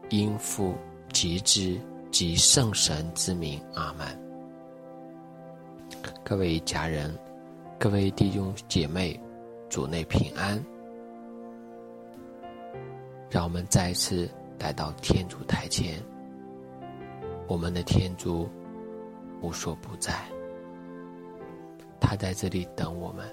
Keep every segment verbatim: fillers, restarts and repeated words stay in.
因父及子及圣神之名，阿们。各位家人，各位弟兄姐妹，主内平安。让我们再次来到天主台前，我们的天主无所不在，他在这里等我们。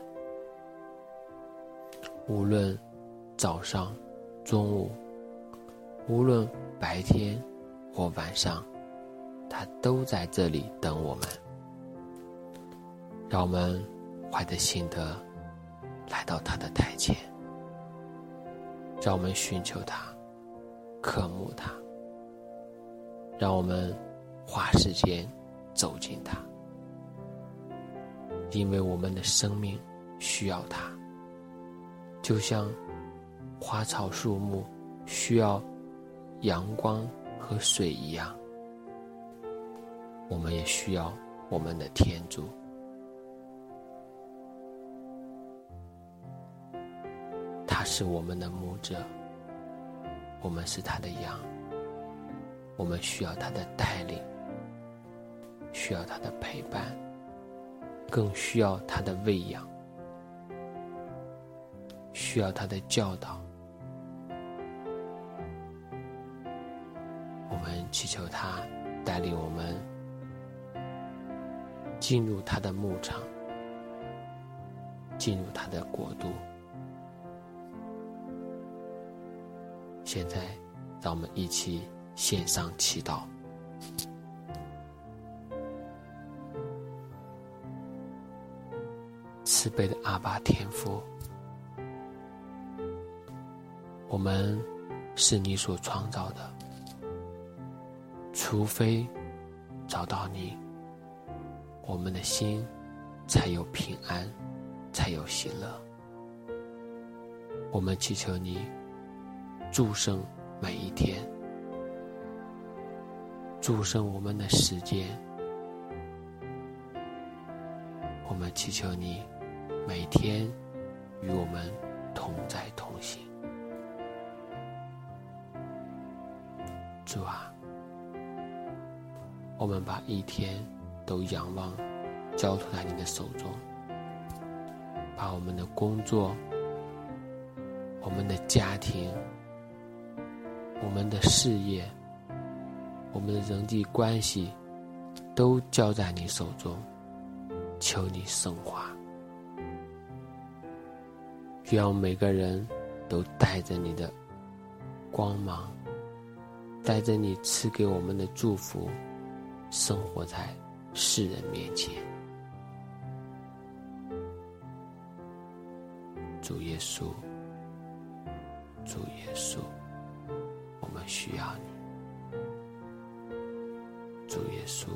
无论早上、中午，无论白天或晚上，他都在这里等我们。让我们怀着信德来到他的台前，让我们寻求他，渴慕他，让我们花时间走进他，因为我们的生命需要他，就像花草树木需要阳光和水一样，我们也需要我们的天主。他是我们的牧者，我们是他的羊，我们需要他的带领，需要他的陪伴，更需要他的喂养，需要他的教导。我们祈求他带领我们进入他的牧场，进入他的国度。现在让我们一起献上祈祷。慈悲的阿爸天父，我们是你所创造的，除非找到你，我们的心才有平安，才有喜乐。我们祈求你祝圣每一天，祝圣我们的时间。我们祈求你每天与我们同在同行。主啊，我们把一天都仰望交托在你的手中，把我们的工作、我们的家庭、我们的事业、我们的人际关系都交在你手中，求你升华。愿我们每个人都带着你的光芒，带着你赐给我们的祝福，生活在世人面前。主耶稣，主耶稣，我们需要你。主耶稣，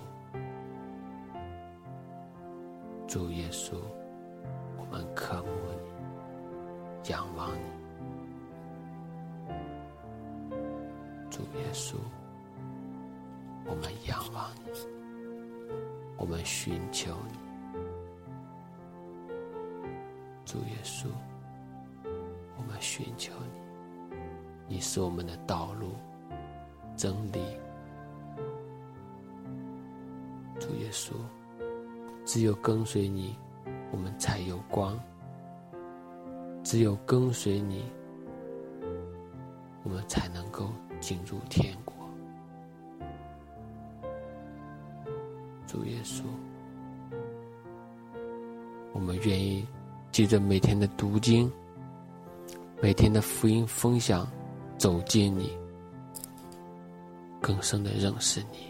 主耶稣，我们渴慕你，仰望你。主耶稣，我们仰望你，我们寻求你。主耶稣，我们寻求你，你是我们的道路、真理。主耶稣，只有跟随你，我们才有光；只有跟随你，我们才能够进入天国。主耶稣，我们愿意借着每天的读经、每天的福音分享，走进你，更深的认识你。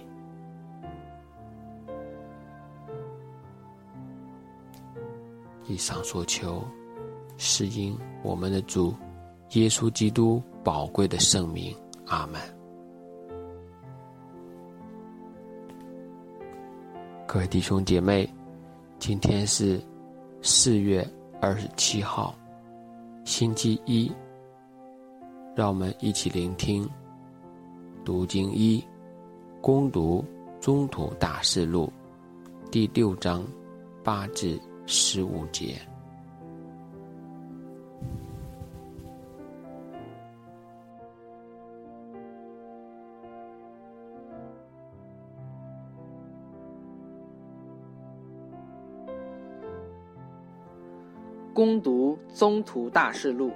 以上所求，是因我们的主耶稣基督宝贵的圣名，阿们。各位弟兄姐妹，今天是四月二十七号，星期一，让我们一起聆听读经一，攻读宗徒大事录第六章八至十五节。 攻读宗徒大事录。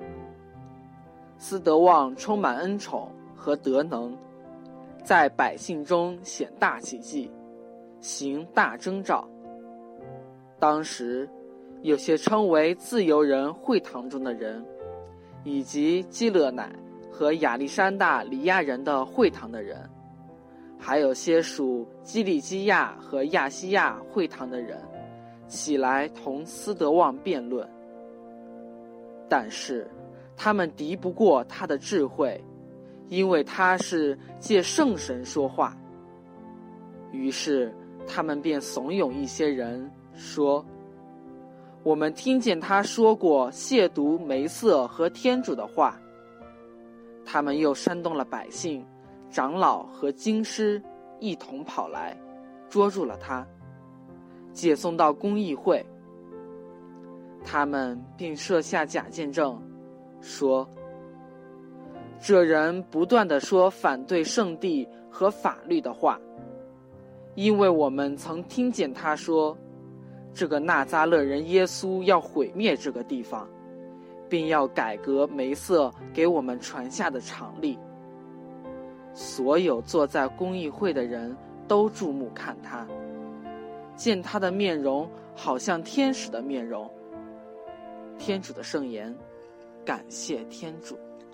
斯德旺充满恩宠和德能，在百姓中显大奇迹，行大征兆。当时有些称为自由人会堂中的人，以及基勒乃和亚历山大里亚人的会堂的人，还有些属基利基亚和亚细亚会堂的人，起来同斯德旺辩论。但是他们敌不过他的智慧，因为他是借圣神说话。于是他们便怂恿一些人说，我们听见他说过亵渎梅瑟和天主的话。他们又煽动了百姓、长老和经师，一同跑来捉住了他，解送到公议会。他们并设下假见证，说这人不断地说反对圣地和法律的话，因为我们曾听见他说，这个纳匝勒人耶稣要毁灭这个地方，并要改革梅瑟给我们传下的常例。所有坐在公议会的人都注目看他，见他的面容好像天使的面容。天主的圣言，感谢天主。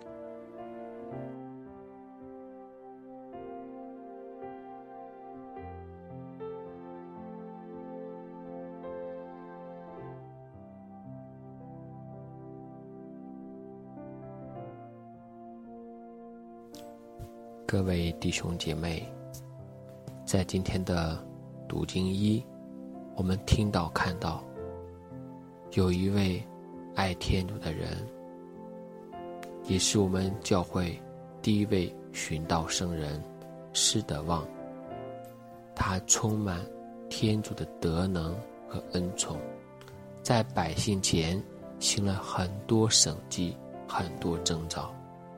各位弟兄姐妹，在今天的读经一，我们听到看到有一位爱天主的人，也是我们教会第一位寻道圣人施德旺。他充满天主的德能和恩宠，在百姓前行了很多神迹，很多征兆。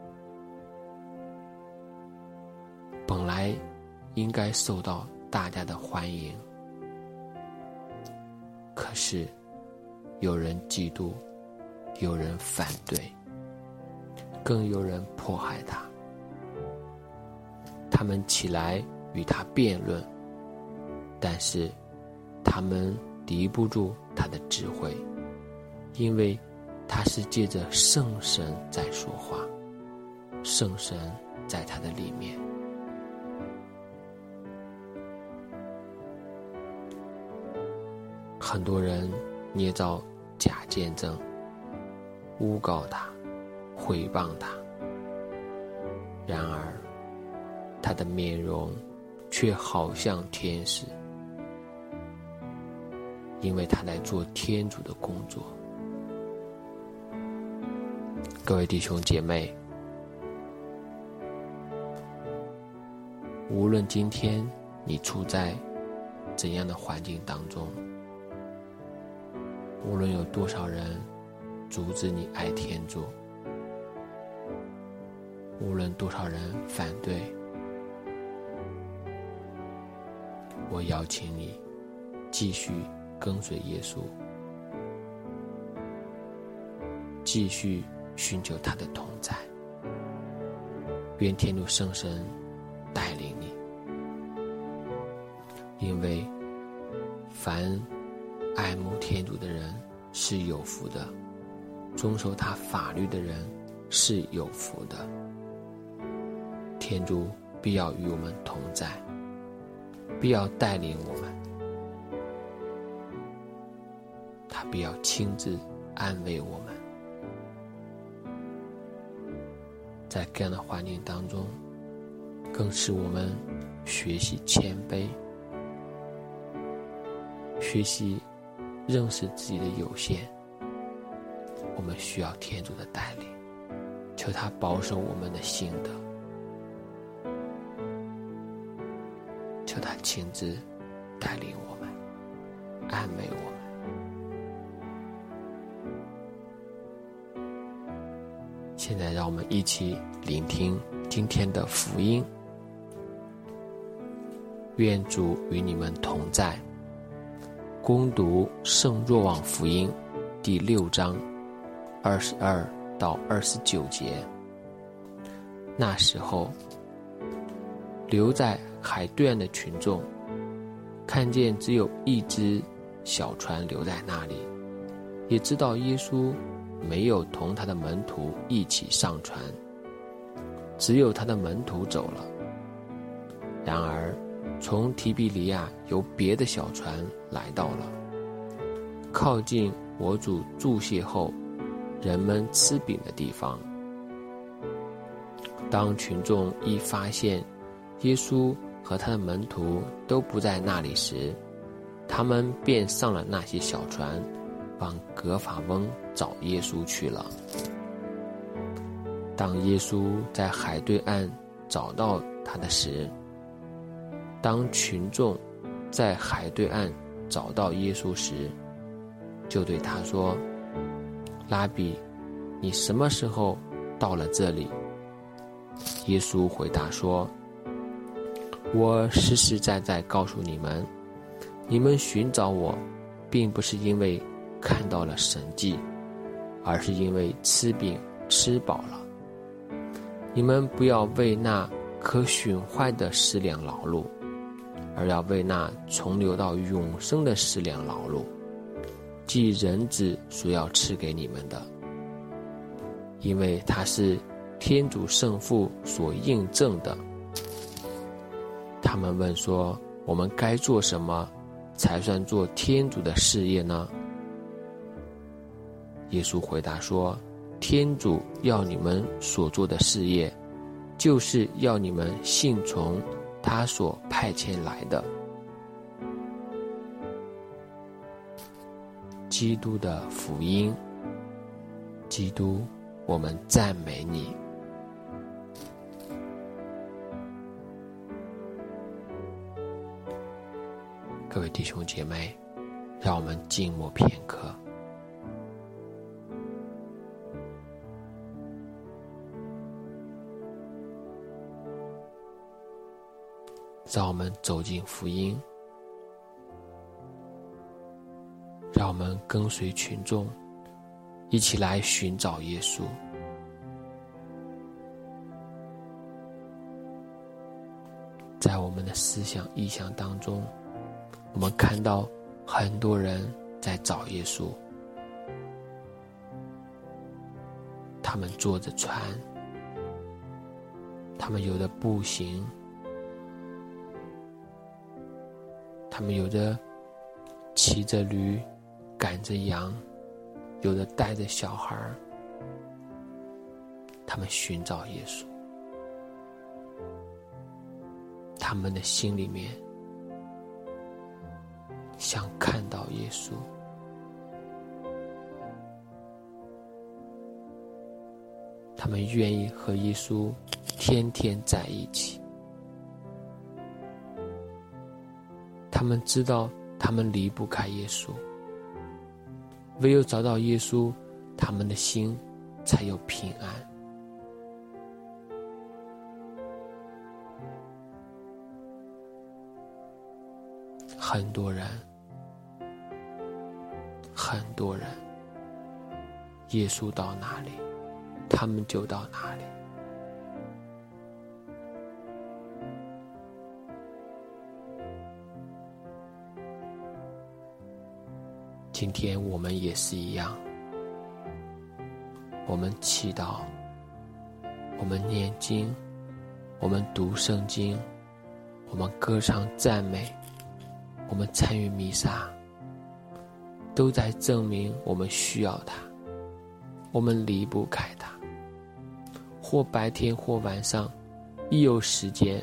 本来应该受到大家的欢迎，可是有人嫉妒，有人反对，更有人迫害他。他们起来与他辩论，但是他们敌不住他的智慧，因为他是借着圣神在说话，圣神在他的里面。很多人捏造假见证，诬告他，毁谤他，然而他的面容却好像天使，因为他在做天主的工作。各位弟兄姐妹，无论今天你处在怎样的环境当中，无论有多少人阻止你爱天主，无论多少人反对，我邀请你继续跟随耶稣，继续寻求他的同在。愿天主圣神带领你，因为凡爱慕天主的人是有福的，遵守他法律的人是有福的。天主必要与我们同在，必要带领我们，他必要亲自安慰我们。在这样的环境当中，更是我们学习谦卑，学习认识自己的有限。我们需要天主的带领，求他保守我们的心德，求他亲自带领我们，安慰我们。现在让我们一起聆听今天的福音。愿主与你们同在。恭读圣若望福音。 第六章二十二到二十九节。那时候，留在海对岸的群众看见只有一只小船留在那里，也知道耶稣没有同他的门徒一起上船，只有他的门徒走了。然而从提比里亚有别的小船来到了，靠近我主注谢后人们吃饼的地方。当群众一发现耶稣和他的门徒都不在那里时，他们便上了那些小船，往格法翁找耶稣去了。当耶稣在海对岸找到他的时，当群众在海对岸找到耶稣时，就对他说：拉比，你什么时候到了这里？耶稣回答说：我实实在在告诉你们，你们寻找我，并不是因为看到了神迹，而是因为吃饼吃饱了。你们不要为那可损坏的食粮劳碌，而要为那存留到永生的食粮劳碌，即人子所要赐给你们的。因为他是天主圣父所印证的。他们问说：我们该做什么才算做天主的事业呢？耶稣回答说：天主要你们所做的事业，就是要你们信从他所派遣来的。基督的福音。基督，我们赞美你。各位弟兄姐妹，让我们静默片刻，让我们走进福音，让我们跟随群众一起来寻找耶稣。在我们的思想意象当中，我们看到很多人在找耶稣，他们坐着船，他们有的步行，他们有的骑着驴赶着羊，有的带着小孩，他们寻找耶稣。他们的心里面想看到耶稣，他们愿意和耶稣天天在一起。他们知道他们离不开耶稣，唯有找到耶稣，他们的心才有平安。很多人，很多人，耶稣到哪里，他们就到哪里。今天我们也是一样，我们祈祷，我们念经，我们读圣经，我们歌唱赞美，我们参与弥撒，都在证明我们需要他，我们离不开他。或白天或晚上，一有时间，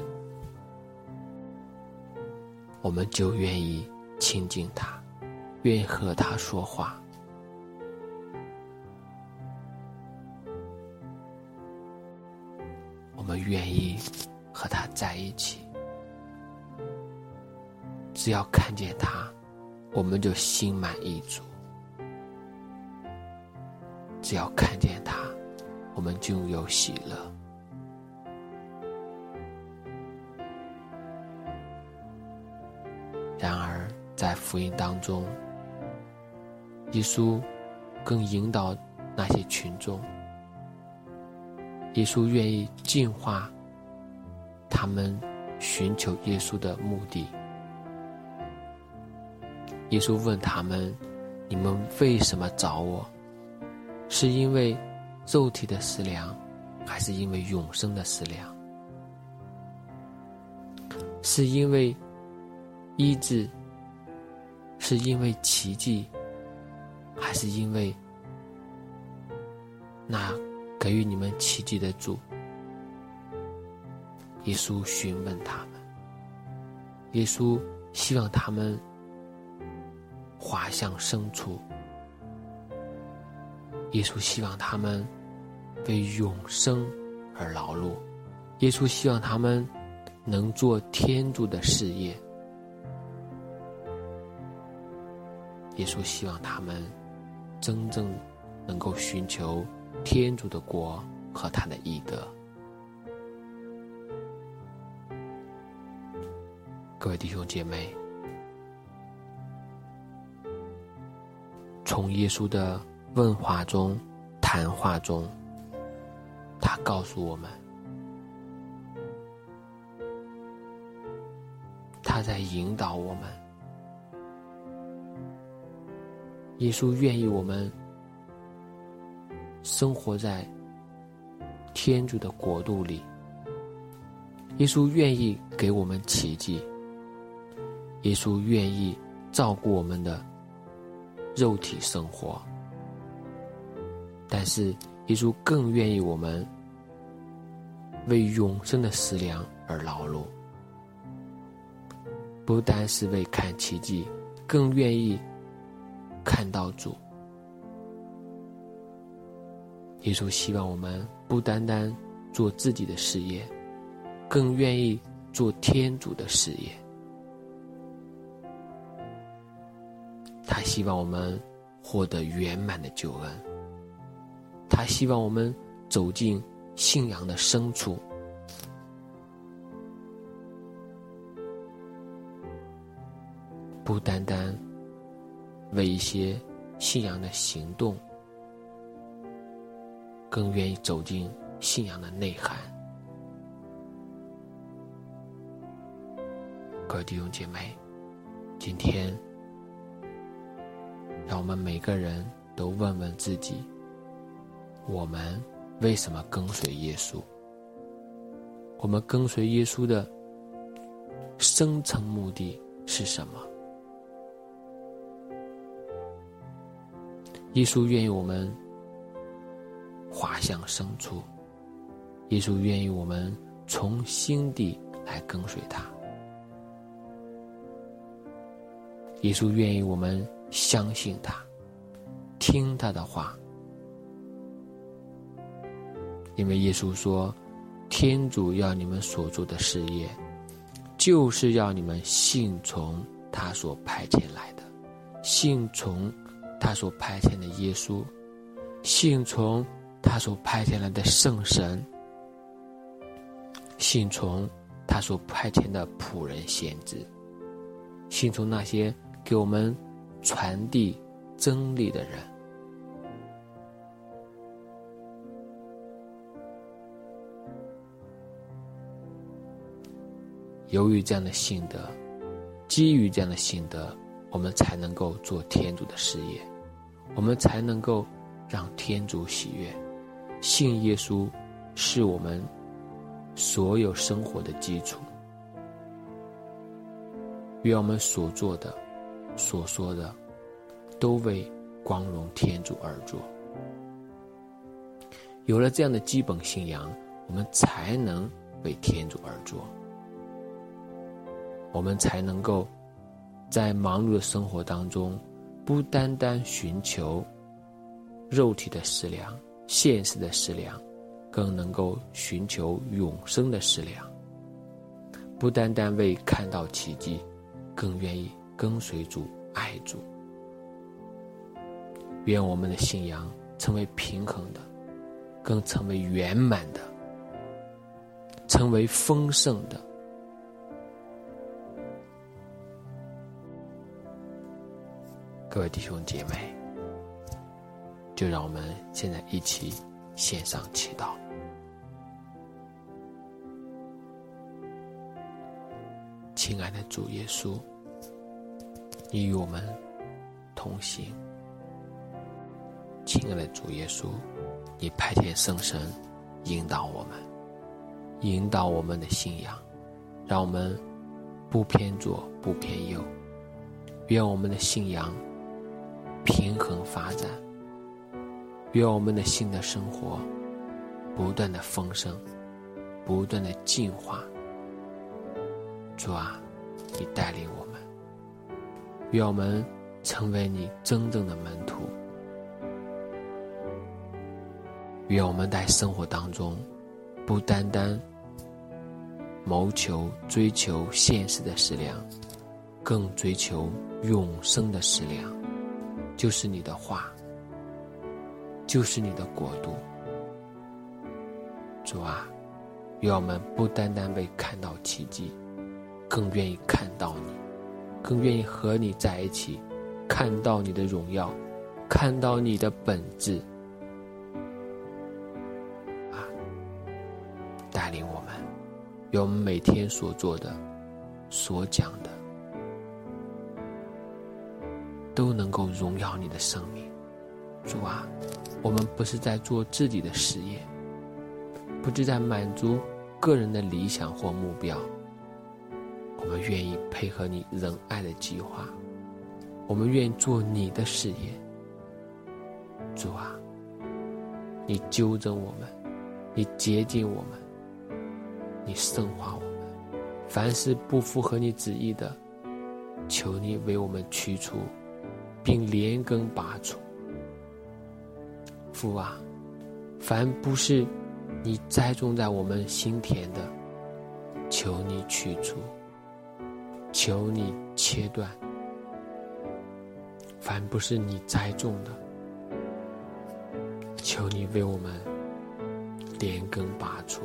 我们就愿意亲近他，愿意和他说话。我们愿意和他在一起。只要看见他，我们就心满意足。只要看见他，我们就有喜乐。然而在福音当中，耶稣更引导那些群众。耶稣愿意净化他们寻求耶稣的目的。耶稣问他们：你们为什么找我？是因为肉体的食粮，还是因为永生的食粮？是因为医治，是因为奇迹，还是因为那给予你们奇迹的主？耶稣询问他们，耶稣希望他们滑向深处，耶稣希望他们为永生而劳碌，耶稣希望他们能做天主的事业，耶稣希望他们真正能够寻求天主的国和他的义德。各位弟兄姐妹，从耶稣的问话中、谈话中，他告诉我们，他在引导我们。耶稣愿意我们生活在天主的国度里，耶稣愿意给我们奇迹，耶稣愿意照顾我们的肉体生活，但是耶稣更愿意我们为永生的食粮而劳碌，不单是为看奇迹，更愿意看到主。耶稣希望我们不单单做自己的事业，更愿意做天主的事业。他希望我们获得圆满的救恩，他希望我们走进信仰的深处，不单单为一些信仰的行动，更愿意走进信仰的内涵。各位弟兄姐妹，今天让我们每个人都问问自己，我们为什么跟随耶稣？我们跟随耶稣的深层目的是什么？耶稣愿意我们滑向深处，耶稣愿意我们从心底来跟随他，耶稣愿意我们相信他，听他的话，因为耶稣说，天主要你们所做的事业，就是要你们信从他所派遣来的，信从他所派遣的耶稣，信从他所派遣来的圣神，信从他所派遣的仆人先知，信从那些给我们传递真理的人。由于这样的信德，基于这样的信德，我们才能够做天主的事业，我们才能够让天主喜悦。信耶稣是我们所有生活的基础。愿我们所做的、所说的，都为光荣天主而做。有了这样的基本信仰，我们才能为天主而做，我们才能够在忙碌的生活当中，不单单寻求肉体的食粮、现实的食粮，更能够寻求永生的食粮。不单单为看到奇迹，更愿意跟随主、爱主。愿我们的信仰成为平衡的，更成为圆满的，成为丰盛的。各位弟兄姐妹， 就让我们现在一起献上祈祷。亲爱的主耶稣，你与我们同行。亲爱的主耶稣，你派遣圣神引导我们，引导我们的信仰，让我们不偏左不偏右。愿我们的信仰平衡发展，愿我们的新的生活不断的丰盛，不断的进化。主啊，你带领我们，愿我们成为你真正的门徒。愿我们在生活当中不单单谋求追求现实的食粮，更追求永生的食粮，就是你的话，就是你的国度。主啊，愿我们不单单被看到奇迹，更愿意看到你，更愿意和你在一起，看到你的荣耀，看到你的本质。啊，带领我们，愿我们每天所做的、所讲的，都能够荣耀你的生命。主啊，我们不是在做自己的事业，不是在满足个人的理想或目标，我们愿意配合你仁爱的计划，我们愿意做你的事业。主啊，你纠正我们，你洁净我们，你圣化我们，凡是不符合你旨意的，求你为我们驱除并连根拔除。父啊，凡不是你栽种在我们心田的，求你去除，求你切断。凡不是你栽种的，求你为我们连根拔除。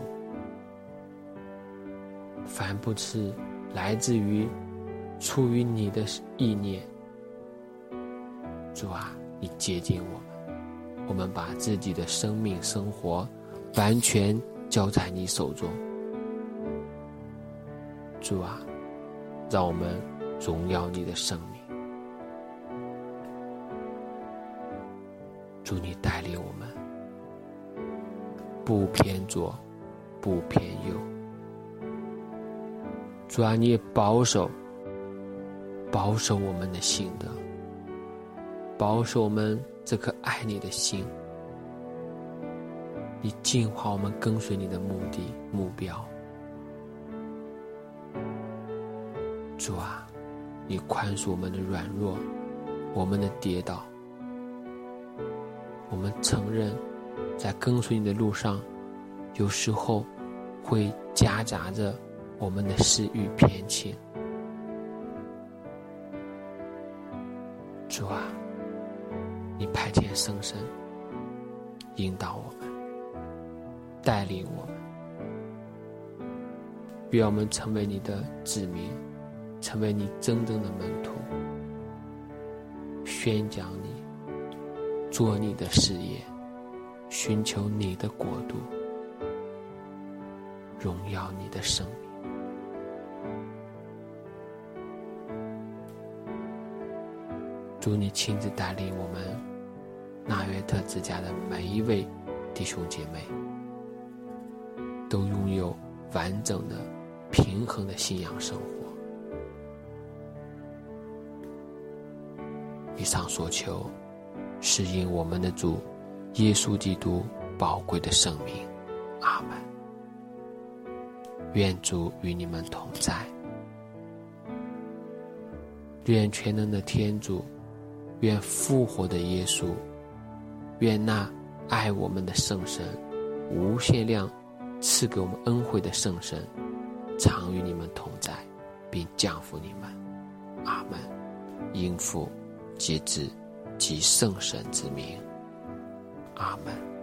凡不是来自于出于你的意念，主啊，你接近我们，我们把自己的生命生活完全交在你手中。主啊，让我们荣耀你的生命。主，你带领我们不偏左不偏右。主啊，你也保守保守我们的心德，保守我们这颗爱你的心。你净化我们跟随你的目的目标。主啊，你宽恕我们的软弱，我们的跌倒。我们承认在跟随你的路上，有时候会夹杂着我们的私欲偏情。主啊，你派遣圣神引导我们，带领我们，愿我们成为你的子民，成为你真正的门徒，宣讲你，做你的事业，寻求你的国度，荣耀你的生命。主，你亲自带领我们纳约特之家的每一位弟兄姐妹，都拥有完整的平衡的信仰生活。以上所求是因我们的主耶稣基督宝贵的生命。阿们。愿主与你们同在，愿全能的天主，愿复活的耶稣，愿那爱我们的圣神，无限量赐给我们恩惠的圣神，常与你们同在，并降福你们。阿们。因父及子及圣神之名。阿们。